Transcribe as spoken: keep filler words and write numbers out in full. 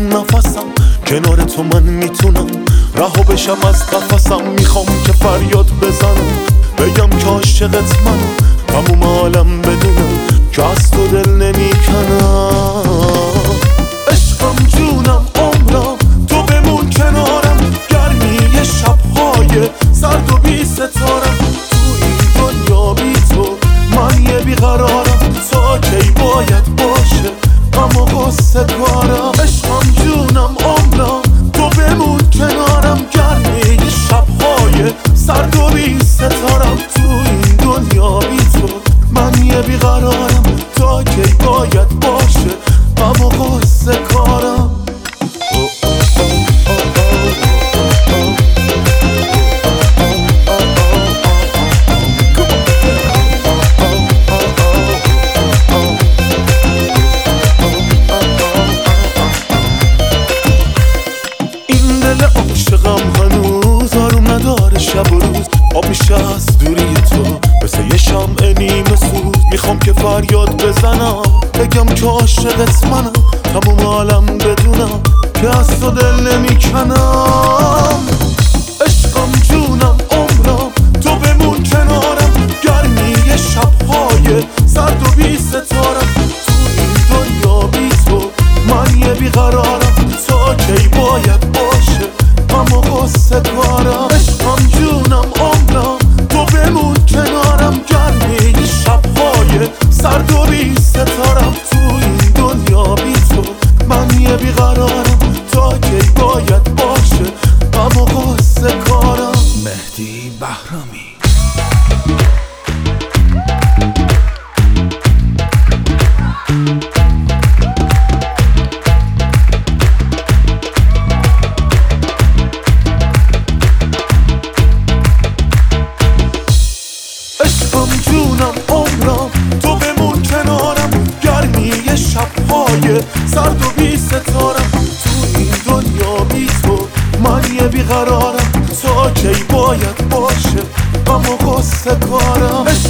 نفسم، کنار تو من میتونم رها بشم از قفسم. میخوام که فریاد بزنم بگم که عاشقت منم، تموم عالم بدونم که از تو دل نمیکنم. عشقم جونم عمرم تو بمون کنارم، گرمی شبهای سرد و بی ستارم. تو این دنیا بی تو من یه بیقرارم، تا کی باید باشه غم و غصه کارم. عشقم جونم عمرم تو بمون کنارم، گرمی شبهای سرد و بی ستارم. تو این دنیا بی تو من یه بیقرارم، تا کی باید باشه غم و غصه کارم. عاشقم هنوز آروم نداره، شب و روز آب میشه از دوری تو، مثل یه شمع نیمه سوز. میخوام که فریاد بزنم بگم که عاشقت منم، تموم عالم بدونم که از تو دل نمیکنم. عشقم جونم عمرم تو بمون کنارم، گرمی شبهای سرد و بی ستارم. تو این دنیا بی تو من یه بیقرارم، تا کی باید باشه غم و غصه کارم. عشقم جونم عمرم تو بمون کنارم، گرمی شبهای سرد و بی ستارم. تو این دنیا بی تو من یه بیقرارم، تا کی باید باشه غم و غصه کارم. مهدی بهرامی. جونم عمرم تو بمون کنارم، گرمی شبهای سرد و بی ستارم. تو این دنیا بی تو من یه بیقرارم، تا کی باید باشه غم و غصه کارم.